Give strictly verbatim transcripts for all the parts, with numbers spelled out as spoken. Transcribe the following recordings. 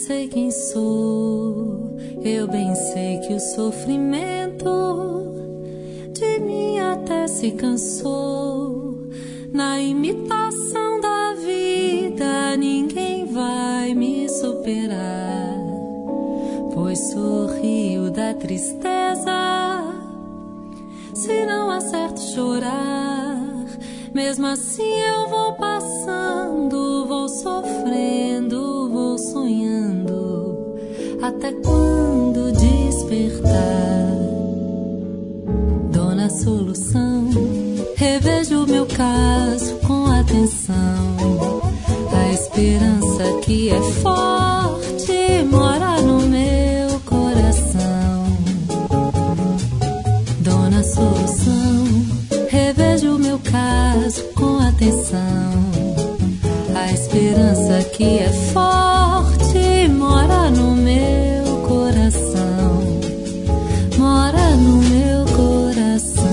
sei quem sou, eu bem sei que o sofrimento de mim até se cansou. Na imitação da vida ninguém vai me superar, pois sorrio da tristeza se não acerto chorar. Mesmo assim eu vou passando, vou sofrendo, vou sonhando, até quando despertar. Dona Solução, revejo o meu caso com atenção. A esperança que é forte mora no meu coração. Dona Solução, revejo o meu caso com atenção. A esperança que é forte mora no meu coração. Mora no meu coração.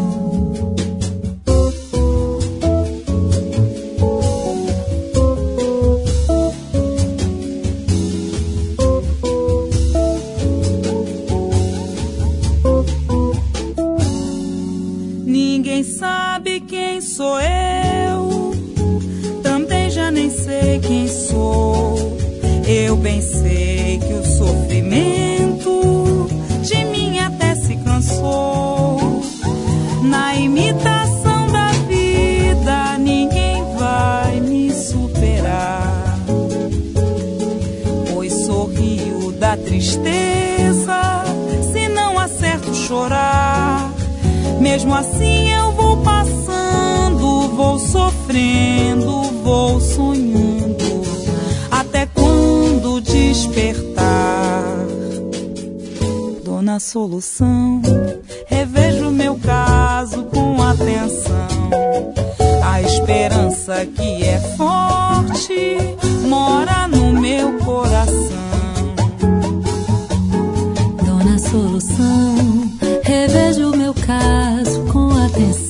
Ninguém sabe quem sou eu, também já nem sei quem sou. Eu bem sei que o sofrimento de mim até se cansou. Na imitação da vida ninguém vai me superar, pois sorrio da tristeza se não acerto chorar. Mesmo assim eu vou passando, vou sofrendo, vou sonhando, até quando despertar. Dona Solução, revejo meu caso com atenção. A esperança que é forte mora no meu coração. Dona Solução, revejo meu caso com atenção.